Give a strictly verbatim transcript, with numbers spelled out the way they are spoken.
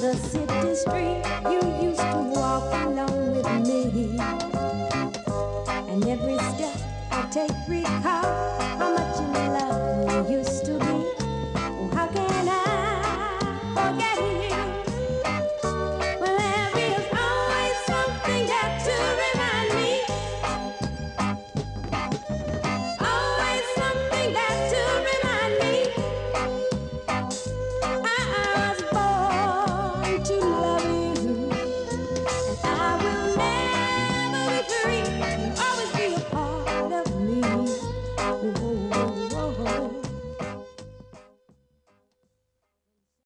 the city street, you used to walk along with me. And every step I take recall how much in love you used to be. Oh, how can I forget you?